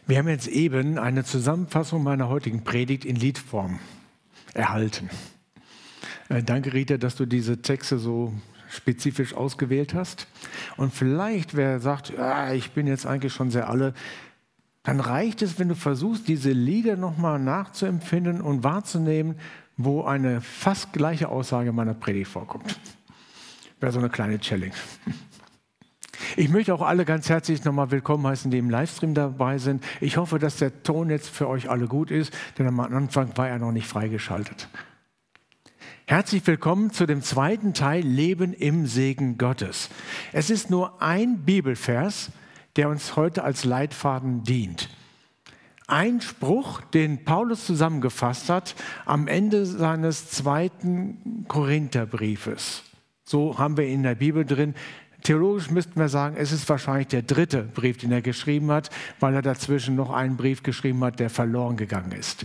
Wir haben jetzt eben eine Zusammenfassung meiner heutigen Predigt in Liedform erhalten. Danke, Rita, dass du diese Texte so spezifisch ausgewählt hast. Und vielleicht, wer sagt, ich bin jetzt eigentlich schon sehr alle, dann reicht es, wenn du versuchst, diese Lieder nochmal nachzuempfinden und wahrzunehmen, wo eine fast gleiche Aussage meiner Predigt vorkommt. Wäre so eine kleine Challenge. Ich möchte auch alle ganz herzlich nochmal willkommen heißen, die im Livestream dabei sind. Ich hoffe, dass der Ton jetzt für euch alle gut ist, denn am Anfang war er noch nicht freigeschaltet. Herzlich willkommen zu dem zweiten Teil Leben im Segen Gottes. Es ist nur ein Bibelvers, der uns heute als Leitfaden dient. Ein Spruch, den Paulus zusammengefasst hat am Ende seines zweiten Korintherbriefes. So haben wir ihn in der Bibel drin. Theologisch müssten wir sagen, es ist wahrscheinlich der dritte Brief, den er geschrieben hat, weil er dazwischen noch einen Brief geschrieben hat, der verloren gegangen ist.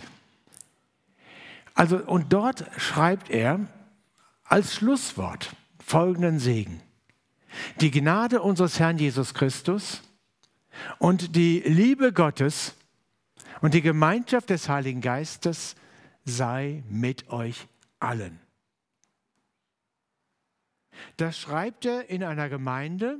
Also, und dort schreibt er als Schlusswort folgenden Segen. Die Gnade unseres Herrn Jesus Christus und die Liebe Gottes und die Gemeinschaft des Heiligen Geistes sei mit euch allen. Das schreibt er in einer Gemeinde,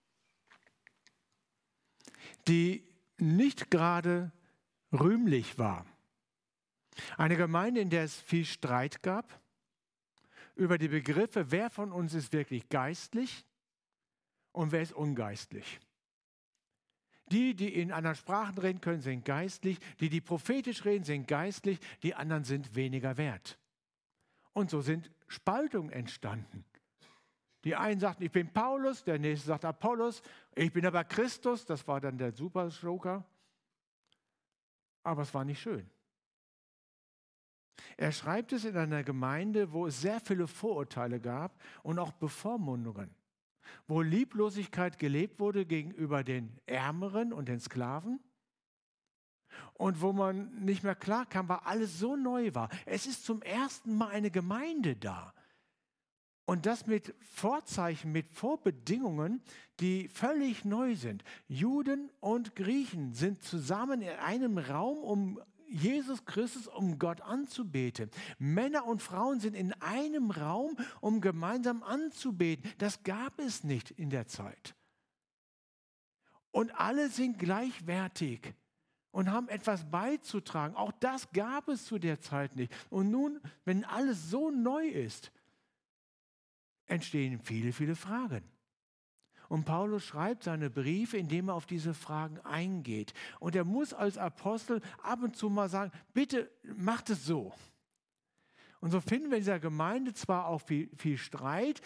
die nicht gerade rühmlich war. Eine Gemeinde, in der es viel Streit gab über die Begriffe, wer von uns ist wirklich geistlich und wer ist ungeistlich. Die in anderen Sprachen reden können, sind geistlich. Die prophetisch reden, sind geistlich. Die anderen sind weniger wert. Und so sind Spaltungen entstanden. Die einen sagten, ich bin Paulus, der nächste sagt Apollos, ich bin aber Christus, das war dann der Super-Joker. Aber es war nicht schön. Er schreibt es in einer Gemeinde, wo es sehr viele Vorurteile gab und auch Bevormundungen, wo Lieblosigkeit gelebt wurde gegenüber den Ärmeren und den Sklaven und wo man nicht mehr klarkam, weil alles so neu war. Es ist zum ersten Mal eine Gemeinde da. Und das mit Vorzeichen, mit Vorbedingungen, die völlig neu sind. Juden und Griechen sind zusammen in einem Raum, um Jesus Christus, um Gott anzubeten. Männer und Frauen sind in einem Raum, um gemeinsam anzubeten. Das gab es nicht in der Zeit. Und alle sind gleichwertig und haben etwas beizutragen. Auch das gab es zu der Zeit nicht. Und nun, wenn alles so neu ist, entstehen viele, viele Fragen. Und Paulus schreibt seine Briefe, indem er auf diese Fragen eingeht. Und er muss als Apostel ab und zu mal sagen, bitte macht es so. Und so finden wir in dieser Gemeinde zwar auch viel Streit,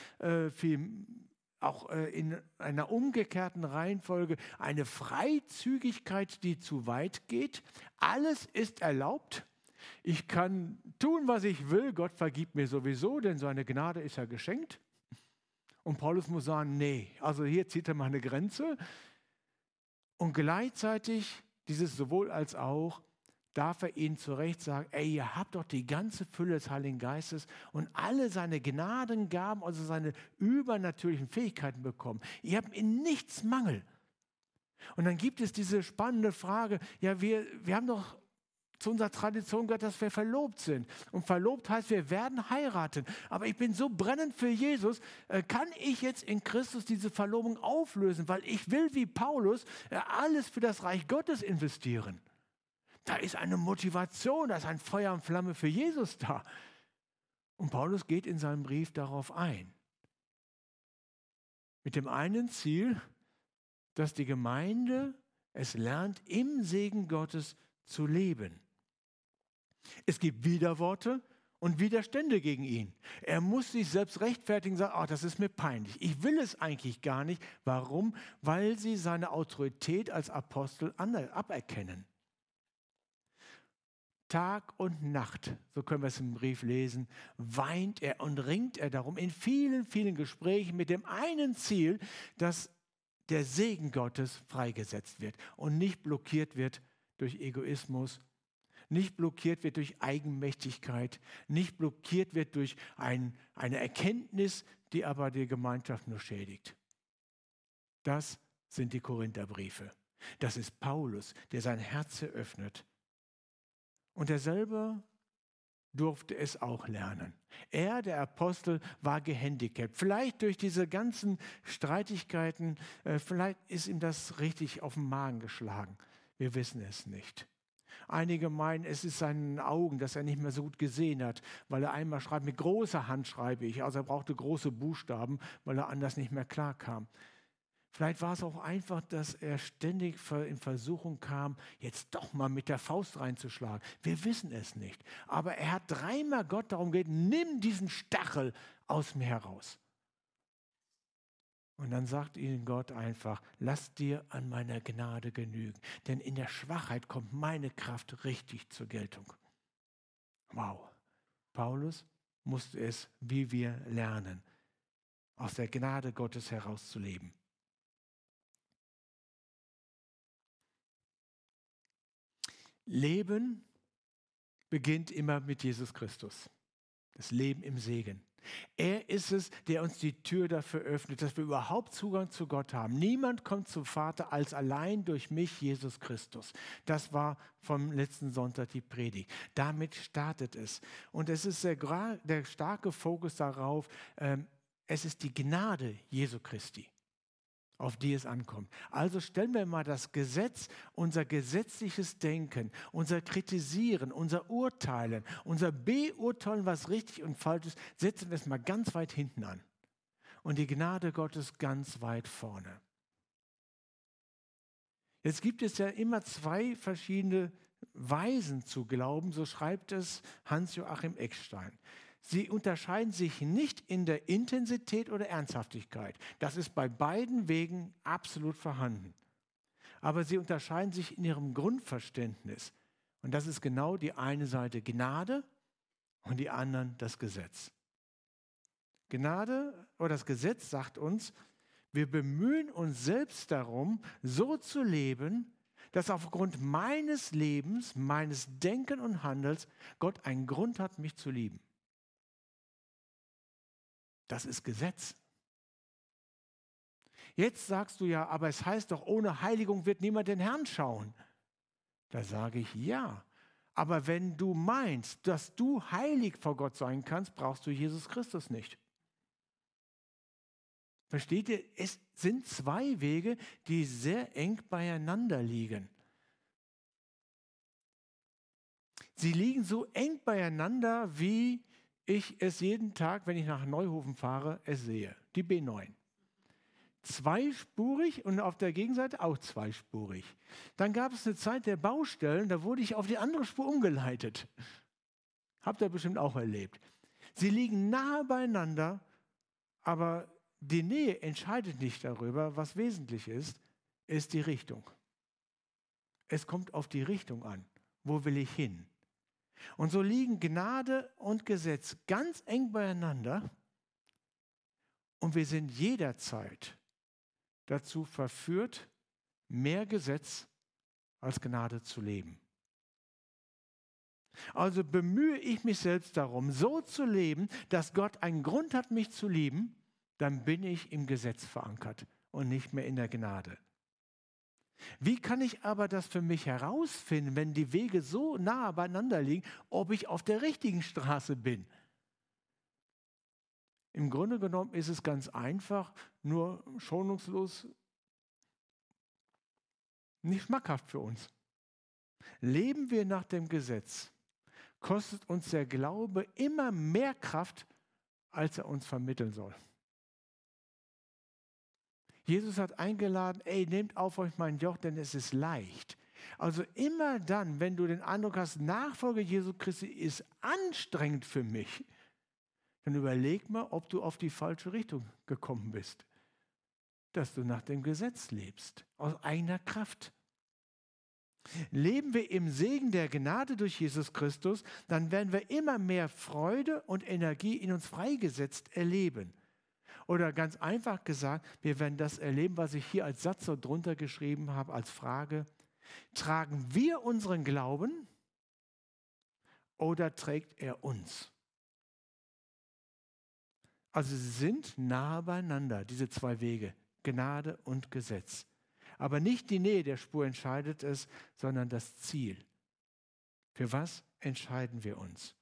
auch in einer umgekehrten Reihenfolge, eine Freizügigkeit, die zu weit geht. Alles ist erlaubt. Ich kann tun, was ich will. Gott vergibt mir sowieso, denn seine Gnade ist ja geschenkt. Und Paulus muss sagen, nee, also hier zieht er mal eine Grenze. Und gleichzeitig, dieses sowohl als auch, darf er ihnen zu Recht sagen, ihr habt doch die ganze Fülle des Heiligen Geistes und alle seine Gnadengaben, also seine übernatürlichen Fähigkeiten bekommen. Ihr habt in nichts Mangel. Und dann gibt es diese spannende Frage, ja, wir haben doch zu unserer Tradition gehört, dass wir verlobt sind. Und verlobt heißt, wir werden heiraten. Aber ich bin so brennend für Jesus, kann ich jetzt in Christus diese Verlobung auflösen, weil ich will wie Paulus alles für das Reich Gottes investieren. Da ist eine Motivation, da ist ein Feuer und Flamme für Jesus da. Und Paulus geht in seinem Brief darauf ein. Mit dem einen Ziel, dass die Gemeinde es lernt, im Segen Gottes zu leben. Es gibt Widerworte und Widerstände gegen ihn. Er muss sich selbst rechtfertigen und sagen, das ist mir peinlich. Ich will es eigentlich gar nicht. Warum? Weil sie seine Autorität als Apostel aberkennen. Tag und Nacht, so können wir es im Brief lesen, weint er und ringt er darum in vielen, vielen Gesprächen mit dem einen Ziel, dass der Segen Gottes freigesetzt wird und nicht blockiert wird durch Egoismus, nicht blockiert wird durch Eigenmächtigkeit, nicht blockiert wird durch eine Erkenntnis, die aber die Gemeinschaft nur schädigt. Das sind die Korintherbriefe. Das ist Paulus, der sein Herz eröffnet. Und er selber durfte es auch lernen. Er, der Apostel, war gehandicapt. Vielleicht durch diese ganzen Streitigkeiten, vielleicht ist ihm das richtig auf den Magen geschlagen. Wir wissen es nicht. Einige meinen, es ist seinen Augen, dass er nicht mehr so gut gesehen hat, weil er einmal schreibt, mit großer Hand schreibe ich. Also er brauchte große Buchstaben, weil er anders nicht mehr klar kam. Vielleicht war es auch einfach, dass er ständig in Versuchung kam, jetzt doch mal mit der Faust reinzuschlagen. Wir wissen es nicht. Aber er hat dreimal Gott darum gebeten, nimm diesen Stachel aus mir heraus. Und dann sagt ihnen Gott einfach, lass dir an meiner Gnade genügen, denn in der Schwachheit kommt meine Kraft richtig zur Geltung. Wow, Paulus musste es, wie wir lernen, aus der Gnade Gottes herauszuleben. Leben beginnt immer mit Jesus Christus. Das Leben im Segen. Er ist es, der uns die Tür dafür öffnet, dass wir überhaupt Zugang zu Gott haben. Niemand kommt zum Vater als allein durch mich, Jesus Christus. Das war vom letzten Sonntag die Predigt. Damit startet es. Und es ist der starke Fokus darauf, es ist die Gnade Jesu Christi, auf die es ankommt. Also stellen wir mal das Gesetz, unser gesetzliches Denken, unser Kritisieren, unser Urteilen, unser Beurteilen, was richtig und falsch ist, setzen wir es mal ganz weit hinten an. Und die Gnade Gottes ganz weit vorne. Jetzt gibt es ja immer zwei verschiedene Weisen zu glauben, so schreibt es Hans-Joachim Eckstein. Sie unterscheiden sich nicht in der Intensität oder Ernsthaftigkeit. Das ist bei beiden Wegen absolut vorhanden. Aber sie unterscheiden sich in ihrem Grundverständnis. Und das ist genau die eine Seite Gnade und die anderen das Gesetz. Gnade oder das Gesetz sagt uns, wir bemühen uns selbst darum, so zu leben, dass aufgrund meines Lebens, meines Denken und Handelns Gott einen Grund hat, mich zu lieben. Das ist Gesetz. Jetzt sagst du ja, aber es heißt doch, ohne Heiligung wird niemand den Herrn schauen. Da sage ich ja. Aber wenn du meinst, dass du heilig vor Gott sein kannst, brauchst du Jesus Christus nicht. Versteht ihr? Es sind zwei Wege, die sehr eng beieinander liegen. Sie liegen so eng beieinander, wie ich es jeden Tag, wenn ich nach Neuhofen fahre, es sehe. Die B9. Zweispurig und auf der Gegenseite auch zweispurig. Dann gab es eine Zeit der Baustellen, da wurde ich auf die andere Spur umgeleitet. Habt ihr bestimmt auch erlebt. Sie liegen nahe beieinander, aber die Nähe entscheidet nicht darüber. Was wesentlich ist die Richtung. Es kommt auf die Richtung an. Wo will ich hin? Und so liegen Gnade und Gesetz ganz eng beieinander und wir sind jederzeit dazu verführt, mehr Gesetz als Gnade zu leben. Also bemühe ich mich selbst darum, so zu leben, dass Gott einen Grund hat, mich zu lieben, dann bin ich im Gesetz verankert und nicht mehr in der Gnade. Wie kann ich aber das für mich herausfinden, wenn die Wege so nah beieinander liegen, ob ich auf der richtigen Straße bin? Im Grunde genommen ist es ganz einfach, nur schonungslos nicht schmackhaft für uns. Leben wir nach dem Gesetz, kostet uns der Glaube immer mehr Kraft, als er uns vermitteln soll. Jesus hat eingeladen, nehmt auf euch mein Joch, denn es ist leicht. Also immer dann, wenn du den Eindruck hast, Nachfolge Jesu Christi ist anstrengend für mich, dann überleg mal, ob du auf die falsche Richtung gekommen bist. Dass du nach dem Gesetz lebst, aus eigener Kraft. Leben wir im Segen der Gnade durch Jesus Christus, dann werden wir immer mehr Freude und Energie in uns freigesetzt erleben. Oder ganz einfach gesagt, wir werden das erleben, was ich hier als Satz so drunter geschrieben habe, als Frage. Tragen wir unseren Glauben oder trägt er uns? Also sie sind nahe beieinander, diese zwei Wege, Gnade und Gesetz. Aber nicht die Nähe der Spur entscheidet es, sondern das Ziel. Für was entscheiden wir uns?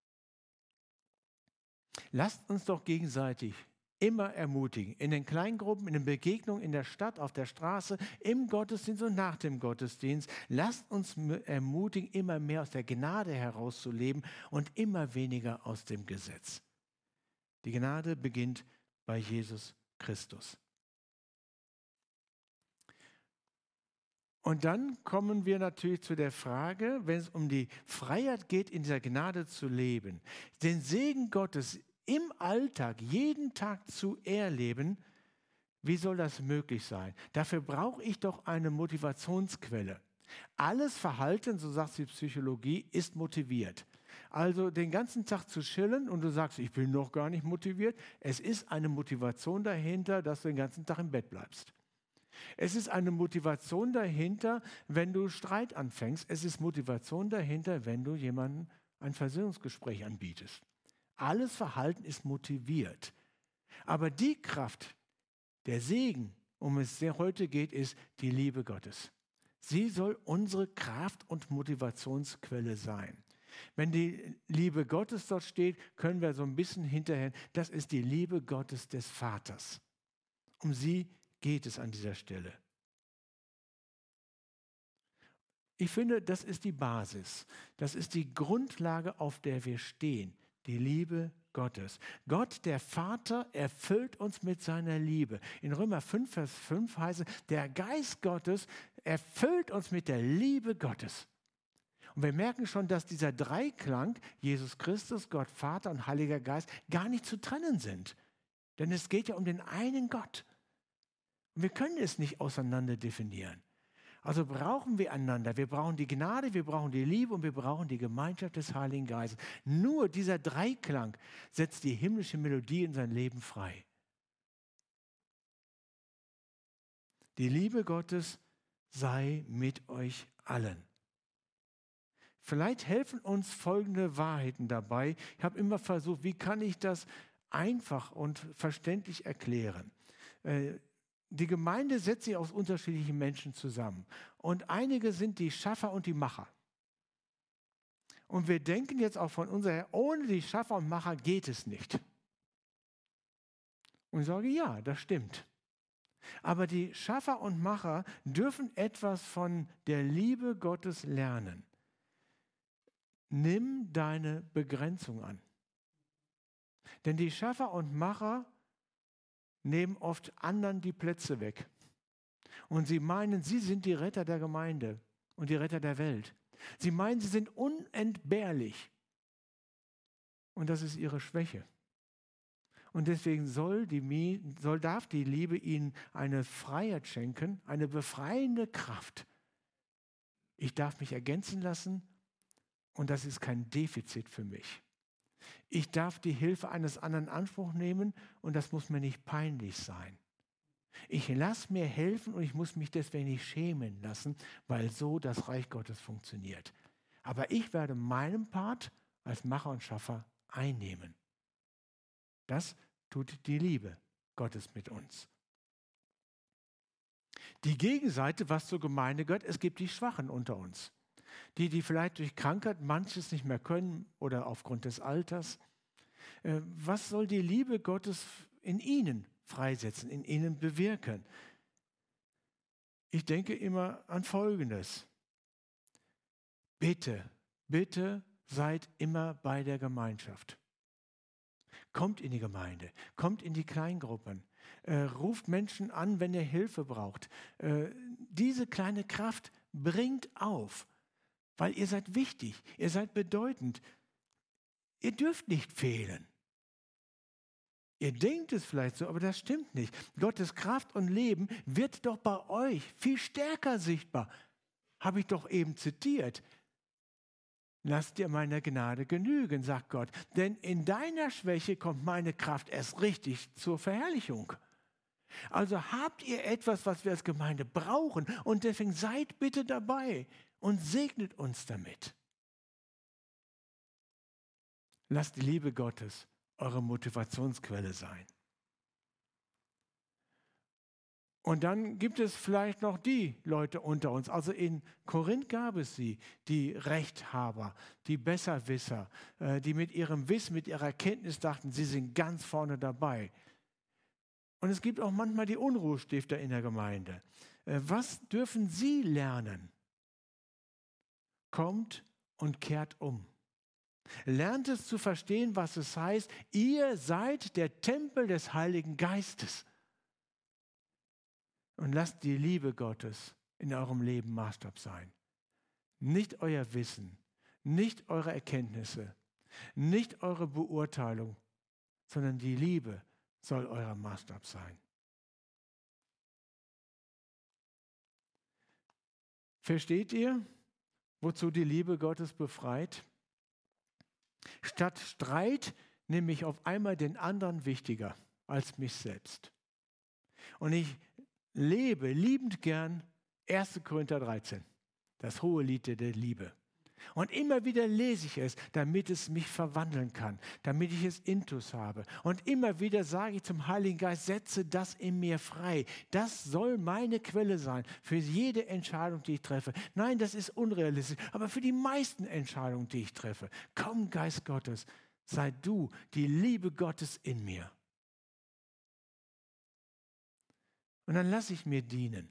Lasst uns doch gegenseitig immer ermutigen, in den Kleingruppen, in den Begegnungen, in der Stadt, auf der Straße, im Gottesdienst und nach dem Gottesdienst. Lasst uns ermutigen, immer mehr aus der Gnade herauszuleben und immer weniger aus dem Gesetz. Die Gnade beginnt bei Jesus Christus. Und dann kommen wir natürlich zu der Frage, wenn es um die Freiheit geht, in dieser Gnade zu leben, den Segen Gottes im Alltag, jeden Tag zu erleben, wie soll das möglich sein? Dafür brauche ich doch eine Motivationsquelle. Alles Verhalten, so sagt die Psychologie, ist motiviert. Also den ganzen Tag zu chillen und du sagst, ich bin noch gar nicht motiviert, es ist eine Motivation dahinter, dass du den ganzen Tag im Bett bleibst. Es ist eine Motivation dahinter, wenn du Streit anfängst. Es ist Motivation dahinter, wenn du jemandem ein Versöhnungsgespräch anbietest. Alles Verhalten ist motiviert. Aber die Kraft, der Segen, um es heute geht, ist die Liebe Gottes. Sie soll unsere Kraft- und Motivationsquelle sein. Wenn die Liebe Gottes dort steht, können wir so ein bisschen hinterher, das ist die Liebe Gottes des Vaters. Um sie geht es an dieser Stelle. Ich finde, das ist die Basis. Das ist die Grundlage, auf der wir stehen. Die Liebe Gottes. Gott, der Vater, erfüllt uns mit seiner Liebe. In Römer 5, Vers 5 heißt es, der Geist Gottes erfüllt uns mit der Liebe Gottes. Und wir merken schon, dass dieser Dreiklang, Jesus Christus, Gott Vater und Heiliger Geist, gar nicht zu trennen sind. Denn es geht ja um den einen Gott. Und wir können es nicht auseinander definieren. Also brauchen wir einander. Wir brauchen die Gnade, wir brauchen die Liebe und wir brauchen die Gemeinschaft des Heiligen Geistes. Nur dieser Dreiklang setzt die himmlische Melodie in sein Leben frei. Die Liebe Gottes sei mit euch allen. Vielleicht helfen uns folgende Wahrheiten dabei. Ich habe immer versucht, wie kann ich das einfach und verständlich erklären? Die Gemeinde setzt sich aus unterschiedlichen Menschen zusammen. Und einige sind die Schaffer und die Macher. Und wir denken jetzt auch von uns her, ohne die Schaffer und Macher geht es nicht. Und ich sage, ja, das stimmt. Aber die Schaffer und Macher dürfen etwas von der Liebe Gottes lernen. Nimm deine Begrenzung an. Denn die Schaffer und Macher nehmen oft anderen die Plätze weg. Und sie meinen, sie sind die Retter der Gemeinde und die Retter der Welt. Sie meinen, sie sind unentbehrlich. Und das ist ihre Schwäche. Und deswegen darf die Liebe ihnen eine Freiheit schenken, eine befreiende Kraft. Ich darf mich ergänzen lassen und das ist kein Defizit für mich. Ich darf die Hilfe eines anderen in Anspruch nehmen und das muss mir nicht peinlich sein. Ich lasse mir helfen und ich muss mich deswegen nicht schämen lassen, weil so das Reich Gottes funktioniert. Aber ich werde meinen Part als Macher und Schaffer einnehmen. Das tut die Liebe Gottes mit uns. Die Gegenseite, was zur Gemeinde gehört, es gibt die Schwachen unter uns. Die vielleicht durch Krankheit manches nicht mehr können oder aufgrund des Alters. Was soll die Liebe Gottes in ihnen freisetzen, in ihnen bewirken? Ich denke immer an Folgendes. Bitte, bitte seid immer bei der Gemeinschaft. Kommt in die Gemeinde, kommt in die Kleingruppen, ruft Menschen an, wenn ihr Hilfe braucht. Diese kleine Kraft bringt auf, weil ihr seid wichtig, ihr seid bedeutend. Ihr dürft nicht fehlen. Ihr denkt es vielleicht so, aber das stimmt nicht. Gottes Kraft und Leben wird doch bei euch viel stärker sichtbar. Habe ich doch eben zitiert. Lass dir meine Gnade genügen, sagt Gott. Denn in deiner Schwäche kommt meine Kraft erst richtig zur Verherrlichung. Also habt ihr etwas, was wir als Gemeinde brauchen und deswegen seid bitte dabei und segnet uns damit. Lasst die Liebe Gottes eure Motivationsquelle sein. Und dann gibt es vielleicht noch die Leute unter uns. Also in Korinth gab es sie, die Rechthaber, die Besserwisser, die mit ihrem Wissen, mit ihrer Kenntnis dachten, sie sind ganz vorne dabei. Und es gibt auch manchmal die Unruhestifter in der Gemeinde. Was dürfen sie lernen? Kommt und kehrt um. Lernt es zu verstehen, was es heißt, ihr seid der Tempel des Heiligen Geistes. Und lasst die Liebe Gottes in eurem Leben Maßstab sein. Nicht euer Wissen, nicht eure Erkenntnisse, nicht eure Beurteilung, sondern die Liebe soll euer Maßstab sein. Versteht ihr, wozu die Liebe Gottes befreit? Statt Streit nehme ich auf einmal den anderen wichtiger als mich selbst. Und ich lebe liebend gern 1. Korinther 13, das hohe Lied der Liebe. Und immer wieder lese ich es, damit es mich verwandeln kann, damit ich es intus habe. Und immer wieder sage ich zum Heiligen Geist, setze das in mir frei. Das soll meine Quelle sein für jede Entscheidung, die ich treffe. Nein, das ist unrealistisch, aber für die meisten Entscheidungen, die ich treffe. Komm, Geist Gottes, sei du die Liebe Gottes in mir. Und dann lasse ich mir dienen.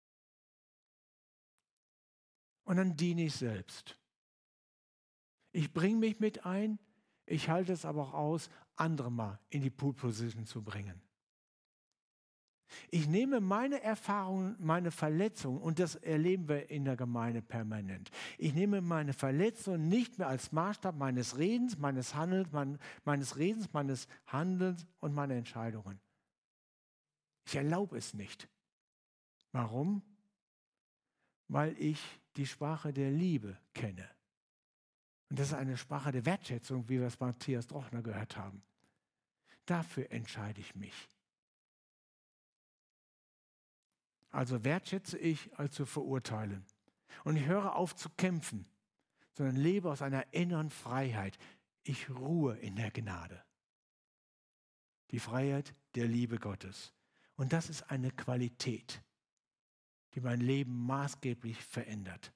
Und dann diene ich selbst. Ich bringe mich mit ein, ich halte es aber auch aus, andere mal in die Pool Position zu bringen. Ich nehme meine Erfahrungen, meine Verletzungen, und das erleben wir in der Gemeinde permanent. Ich nehme meine Verletzungen nicht mehr als Maßstab meines Redens, meines Handelns, meines Handelns und meiner Entscheidungen. Ich erlaube es nicht. Warum? Weil ich die Sprache der Liebe kenne. Und das ist eine Sprache der Wertschätzung, wie wir es bei Matthias Drochner gehört haben. Dafür entscheide ich mich. Also wertschätze ich, als zu verurteilen. Und ich höre auf zu kämpfen, sondern lebe aus einer inneren Freiheit. Ich ruhe in der Gnade. Die Freiheit der Liebe Gottes. Und das ist eine Qualität, die mein Leben maßgeblich verändert.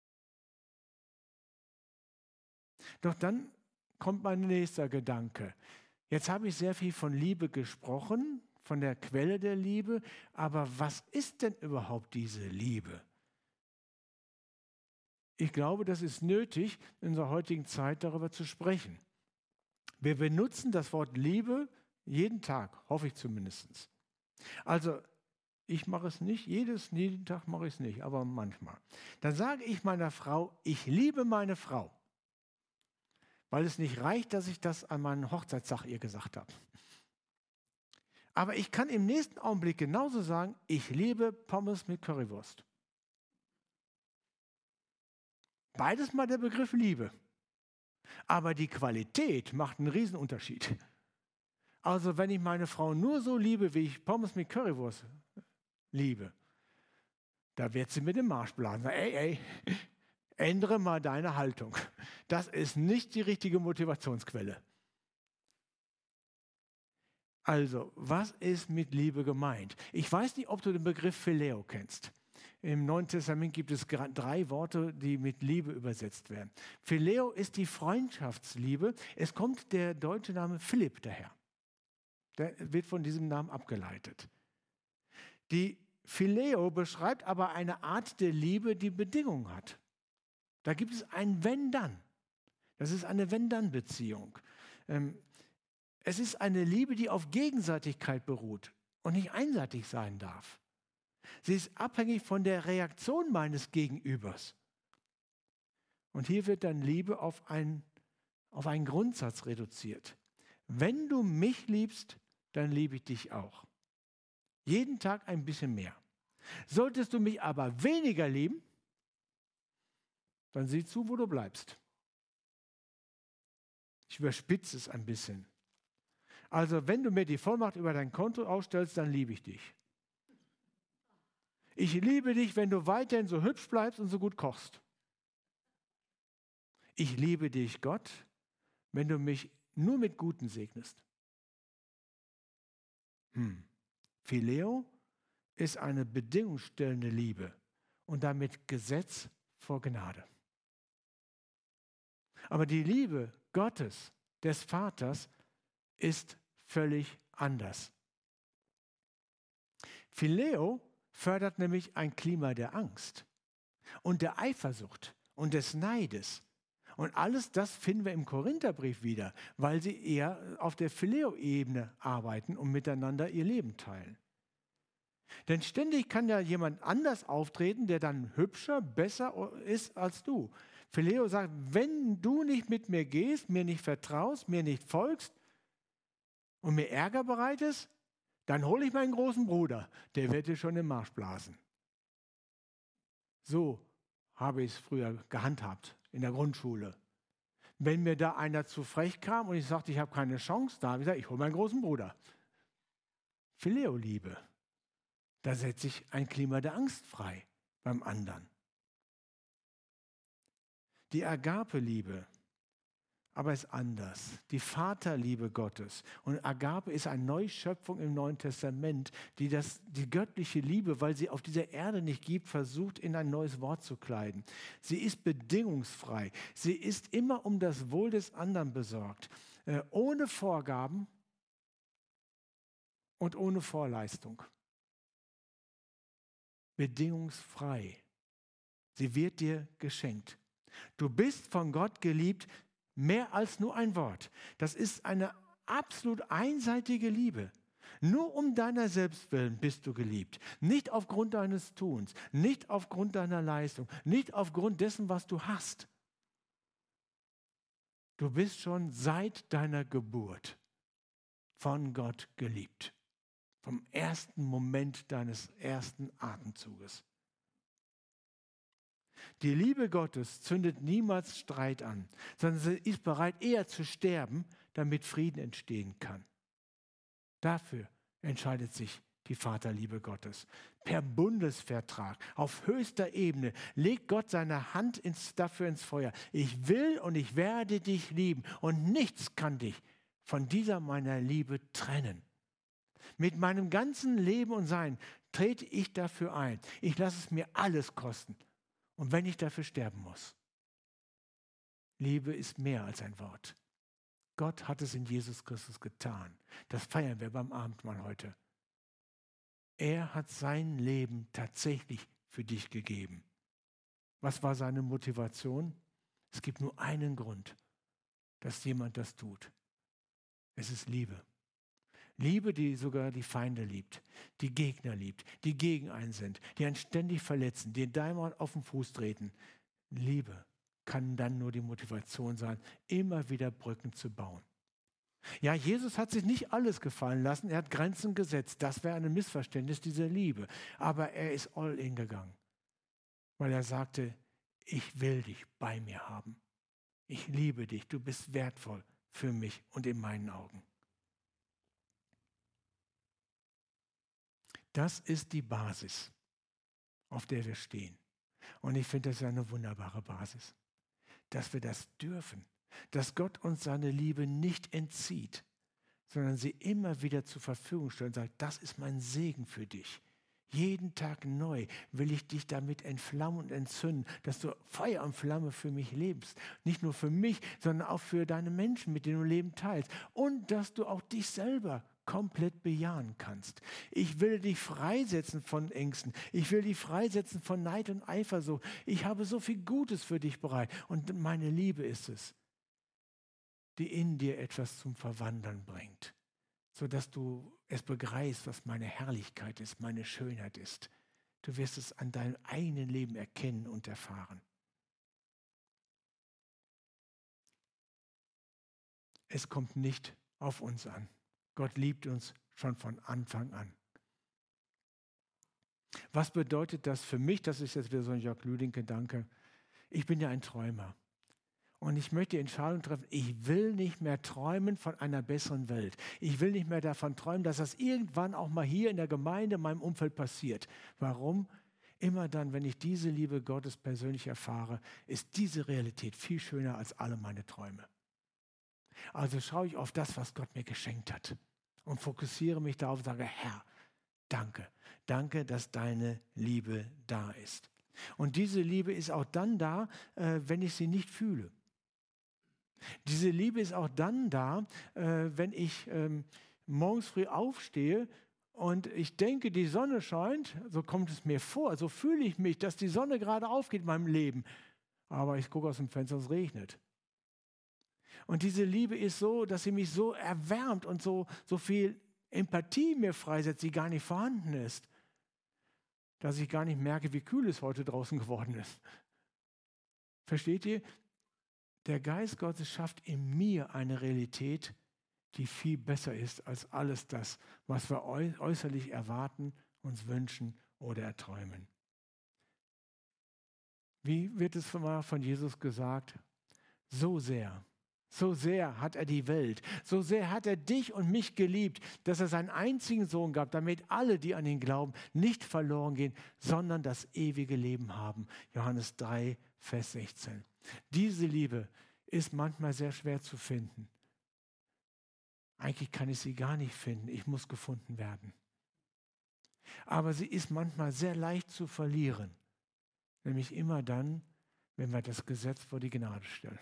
Doch dann kommt mein nächster Gedanke. Jetzt habe ich sehr viel von Liebe gesprochen, von der Quelle der Liebe, aber was ist denn überhaupt diese Liebe? Ich glaube, das ist nötig, in unserer heutigen Zeit darüber zu sprechen. Wir benutzen das Wort Liebe jeden Tag, hoffe ich zumindest. Also, ich mache es nicht, jeden Tag mache ich es nicht, aber manchmal. Dann sage ich meiner Frau, ich liebe meine Frau. Weil es nicht reicht, dass ich das an meinem Hochzeitstag ihr gesagt habe. Aber ich kann im nächsten Augenblick genauso sagen, ich liebe Pommes mit Currywurst. Beides mal der Begriff Liebe. Aber die Qualität macht einen Riesenunterschied. Also wenn ich meine Frau nur so liebe, wie ich Pommes mit Currywurst liebe, da wird sie mit dem Marsch blasen. Ey, ändere mal deine Haltung. Das ist nicht die richtige Motivationsquelle. Also, was ist mit Liebe gemeint? Ich weiß nicht, ob du den Begriff Phileo kennst. Im Neuen Testament gibt es 3 Worte, die mit Liebe übersetzt werden. Phileo ist die Freundschaftsliebe. Es kommt der deutsche Name Philipp daher. Der wird von diesem Namen abgeleitet. Die Phileo beschreibt aber eine Art der Liebe, die Bedingungen hat. Da gibt es ein Wenn-Dann. Das ist eine Wenn-Dann-Beziehung. Es ist eine Liebe, die auf Gegenseitigkeit beruht und nicht einseitig sein darf. Sie ist abhängig von der Reaktion meines Gegenübers. Und hier wird dann Liebe auf einen Grundsatz reduziert. Wenn du mich liebst, dann liebe ich dich auch. Jeden Tag ein bisschen mehr. Solltest du mich aber weniger lieben, dann sieh zu, wo du bleibst. Ich überspitze es ein bisschen. Also wenn du mir die Vollmacht über dein Konto ausstellst, dann liebe ich dich. Ich liebe dich, wenn du weiterhin so hübsch bleibst und so gut kochst. Ich liebe dich, Gott, wenn du mich nur mit Guten segnest. Phileo ist eine bedingungsstellende Liebe und damit Gesetz vor Gnade. Aber die Liebe Gottes, des Vaters, ist völlig anders. Phileo fördert nämlich ein Klima der Angst und der Eifersucht und des Neides. Und alles das finden wir im Korintherbrief wieder, weil sie eher auf der Phileo-Ebene arbeiten und miteinander ihr Leben teilen. Denn ständig kann ja jemand anders auftreten, der dann hübscher, besser ist als du. Phileo sagt, wenn du nicht mit mir gehst, mir nicht vertraust, mir nicht folgst und mir Ärger bereitest, dann hole ich meinen großen Bruder, der wird dir schon im Marsch blasen. So habe ich es früher gehandhabt in der Grundschule. Wenn mir da einer zu frech kam und ich sagte, ich habe keine Chance, da habe ich gesagt, ich hole meinen großen Bruder. Phileo-Liebe. Da setze ich ein Klima der Angst frei beim anderen. Die Agape-Liebe aber ist anders. Die Vaterliebe Gottes. Und Agape ist eine Neuschöpfung im Neuen Testament, die die göttliche Liebe, weil sie auf dieser Erde nicht gibt, versucht, in ein neues Wort zu kleiden. Sie ist bedingungsfrei. Sie ist immer um das Wohl des anderen besorgt. Ohne Vorgaben und ohne Vorleistung. Bedingungsfrei. Sie wird dir geschenkt. Du bist von Gott geliebt, mehr als nur ein Wort. Das ist eine absolut einseitige Liebe. Nur um deiner selbst willen bist du geliebt. Nicht aufgrund deines Tuns, nicht aufgrund deiner Leistung, nicht aufgrund dessen, was du hast. Du bist schon seit deiner Geburt von Gott geliebt. Vom ersten Moment deines ersten Atemzuges. Die Liebe Gottes zündet niemals Streit an, sondern sie ist bereit, eher zu sterben, damit Frieden entstehen kann. Dafür entscheidet sich die Vaterliebe Gottes. Per Bundesvertrag auf höchster Ebene legt Gott seine Hand dafür ins Feuer. Ich will und ich werde dich lieben und nichts kann dich von dieser meiner Liebe trennen. Mit meinem ganzen Leben und Sein trete ich dafür ein. Ich lasse es mir alles kosten. Und wenn ich dafür sterben muss. Liebe ist mehr als ein Wort. Gott hat es in Jesus Christus getan. Das feiern wir beim Abendmahl heute. Er hat sein Leben tatsächlich für dich gegeben. Was war seine Motivation? Es gibt nur einen Grund, dass jemand das tut. Es ist Liebe. Liebe, die sogar die Feinde liebt, die Gegner liebt, die gegen einen sind, die einen ständig verletzen, die dreimal auf den Fuß treten. Liebe kann dann nur die Motivation sein, immer wieder Brücken zu bauen. Ja, Jesus hat sich nicht alles gefallen lassen, er hat Grenzen gesetzt. Das wäre ein Missverständnis dieser Liebe. Aber er ist all in gegangen, weil er sagte, ich will dich bei mir haben. Ich liebe dich, du bist wertvoll für mich und in meinen Augen. Das ist die Basis, auf der wir stehen. Und ich finde, das ist eine wunderbare Basis, dass wir das dürfen, dass Gott uns seine Liebe nicht entzieht, sondern sie immer wieder zur Verfügung stellt und sagt, das ist mein Segen für dich. Jeden Tag neu will ich dich damit entflammen und entzünden, dass du Feuer und Flamme für mich lebst. Nicht nur für mich, sondern auch für deine Menschen, mit denen du Leben teilst. Und dass du auch dich selber komplett bejahen kannst. Ich will dich freisetzen von Ängsten. Ich will dich freisetzen von Neid und Eifersucht. Ich habe so viel Gutes für dich bereit. Und meine Liebe ist es, die in dir etwas zum Verwandeln bringt, sodass du es begreifst, was meine Herrlichkeit ist, meine Schönheit ist. Du wirst es an deinem eigenen Leben erkennen und erfahren. Es kommt nicht auf uns an. Gott liebt uns schon von Anfang an. Was bedeutet das für mich? Das ist jetzt wieder so ein Jörg Lüding-Gedanke. Ich bin ja ein Träumer. Und ich möchte die Entscheidung treffen, ich will nicht mehr träumen von einer besseren Welt. Ich will nicht mehr davon träumen, dass das irgendwann auch mal hier in der Gemeinde, in meinem Umfeld passiert. Warum? Immer dann, wenn ich diese Liebe Gottes persönlich erfahre, ist diese Realität viel schöner als alle meine Träume. Also schaue ich auf das, was Gott mir geschenkt hat und fokussiere mich darauf und sage, Herr, danke, Danke, dass deine Liebe da ist. Und diese Liebe ist auch dann da, wenn ich sie nicht fühle. Diese Liebe ist auch dann da, wenn ich morgens früh aufstehe und ich denke, die Sonne scheint, so kommt es mir vor, so fühle ich mich, dass die Sonne gerade aufgeht in meinem Leben. Aber ich gucke aus dem Fenster, es regnet. Und diese Liebe ist so, dass sie mich so erwärmt und so viel Empathie mir freisetzt, die gar nicht vorhanden ist. Dass ich gar nicht merke, wie kühl es heute draußen geworden ist. Versteht ihr? Der Geist Gottes schafft in mir eine Realität, die viel besser ist als alles das, was wir äußerlich erwarten, uns wünschen oder erträumen. Wie wird es von Jesus gesagt? So sehr hat er die Welt, so sehr hat er dich und mich geliebt, dass er seinen einzigen Sohn gab, damit alle, die an ihn glauben, nicht verloren gehen, sondern das ewige Leben haben. Johannes 3, Vers 16. Diese Liebe ist manchmal sehr schwer zu finden. Eigentlich kann ich sie gar nicht finden, ich muss gefunden werden. Aber sie ist manchmal sehr leicht zu verlieren, nämlich immer dann, wenn wir das Gesetz vor die Gnade stellen.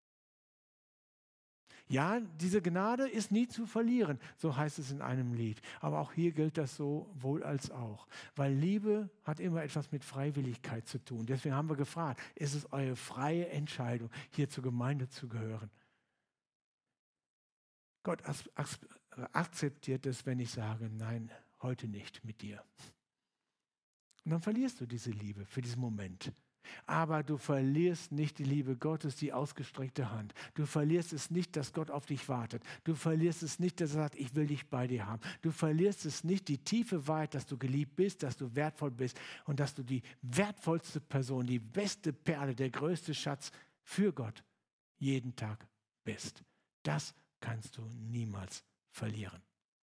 Ja, diese Gnade ist nie zu verlieren, so heißt es in einem Lied. Aber auch hier gilt das so wohl als auch. Weil Liebe hat immer etwas mit Freiwilligkeit zu tun. Deswegen haben wir gefragt, ist es eure freie Entscheidung, hier zur Gemeinde zu gehören? Gott akzeptiert es, wenn ich sage, nein, heute nicht mit dir. Und dann verlierst du diese Liebe für diesen Moment. Aber du verlierst nicht die Liebe Gottes, die ausgestreckte Hand. Du verlierst es nicht, dass Gott auf dich wartet. Du verlierst es nicht, dass er sagt, ich will dich bei dir haben. Du verlierst es nicht, die tiefe Wahrheit, dass du geliebt bist, dass du wertvoll bist und dass du die wertvollste Person, die beste Perle, der größte Schatz für Gott jeden Tag bist. Das kannst du niemals verlieren.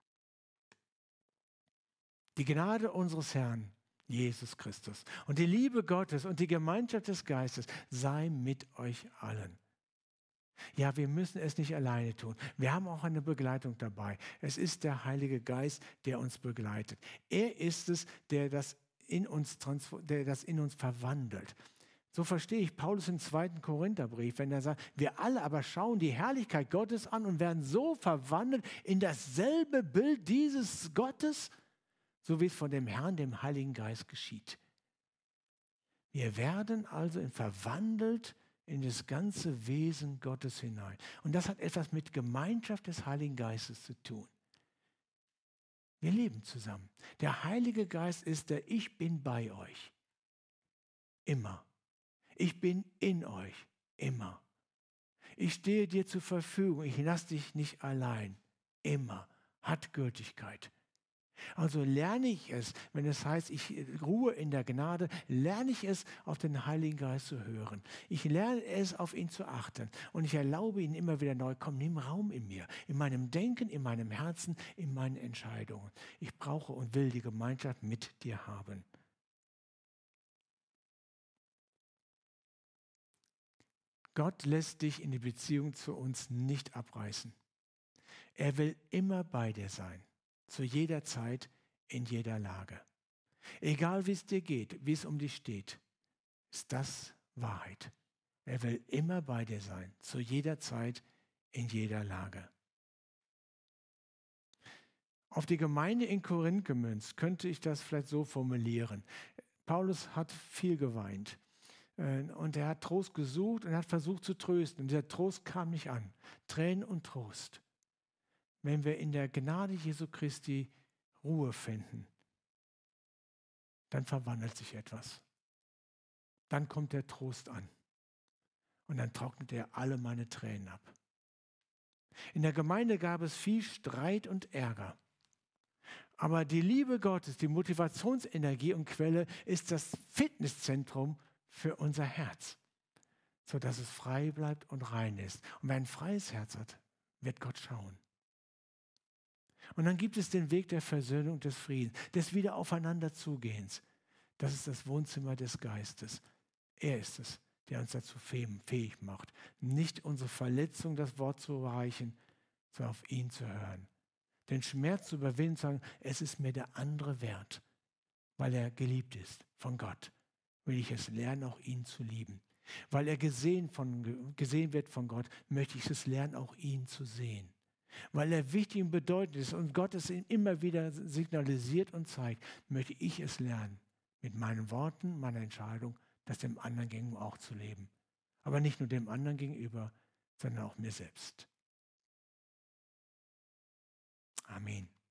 Die Gnade unseres Herrn Jesus Christus und die Liebe Gottes und die Gemeinschaft des Geistes sei mit euch allen. Ja, wir müssen es nicht alleine tun. Wir haben auch eine Begleitung dabei. Es ist der Heilige Geist, der uns begleitet. Er ist es, der das in uns verwandelt. So verstehe ich Paulus im 2. Korintherbrief, wenn er sagt, wir alle aber schauen die Herrlichkeit Gottes an und werden so verwandelt in dasselbe Bild dieses Gottes, so wie es von dem Herrn, dem Heiligen Geist geschieht. Wir werden also verwandelt in das ganze Wesen Gottes hinein. Und das hat etwas mit Gemeinschaft des Heiligen Geistes zu tun. Wir leben zusammen. Der Heilige Geist ist der Ich bin bei euch. Immer. Ich bin in euch. Immer. Ich stehe dir zur Verfügung. Ich lasse dich nicht allein. Immer. Hat Gültigkeit. Also lerne ich es, wenn es heißt, ich ruhe in der Gnade, lerne ich es, auf den Heiligen Geist zu hören. Ich lerne es, auf ihn zu achten. Und ich erlaube ihn immer wieder neu, komm, nimm Raum in mir, in meinem Denken, in meinem Herzen, in meinen Entscheidungen. Ich brauche und will die Gemeinschaft mit dir haben. Gott lässt dich in die Beziehung zu uns nicht abreißen. Er will immer bei dir sein. Zu jeder Zeit, in jeder Lage. Egal wie es dir geht, wie es um dich steht, ist das Wahrheit. Er will immer bei dir sein, zu jeder Zeit, in jeder Lage. Auf die Gemeinde in Korinth gemünzt könnte ich das vielleicht so formulieren. Paulus hat viel geweint und er hat Trost gesucht und er hat versucht zu trösten. Und dieser Trost kam nicht an. Tränen und Trost. Wenn wir in der Gnade Jesu Christi Ruhe finden, dann verwandelt sich etwas. Dann kommt der Trost an. Und dann trocknet er alle meine Tränen ab. In der Gemeinde gab es viel Streit und Ärger. Aber die Liebe Gottes, die Motivationsenergie und Quelle ist das Fitnesszentrum für unser Herz, sodass es frei bleibt und rein ist. Und wer ein freies Herz hat, wird Gott schauen. Und dann gibt es den Weg der Versöhnung, des Friedens, des Wiederaufeinanderzugehens. Das ist das Wohnzimmer des Geistes. Er ist es, der uns dazu fähig macht, nicht unsere Verletzung das Wort zu reichen, sondern auf ihn zu hören. Den Schmerz zu überwinden, zu sagen, es ist mir der andere wert. weil er geliebt ist von Gott, will ich es lernen, auch ihn zu lieben. Weil er gesehen wird von Gott, möchte ich es lernen, auch ihn zu sehen. Weil er wichtig und bedeutend ist und Gott es ihm immer wieder signalisiert und zeigt, möchte ich es lernen, mit meinen Worten, meiner Entscheidung, das dem anderen gegenüber auch zu leben. Aber nicht nur dem anderen gegenüber, sondern auch mir selbst. Amen.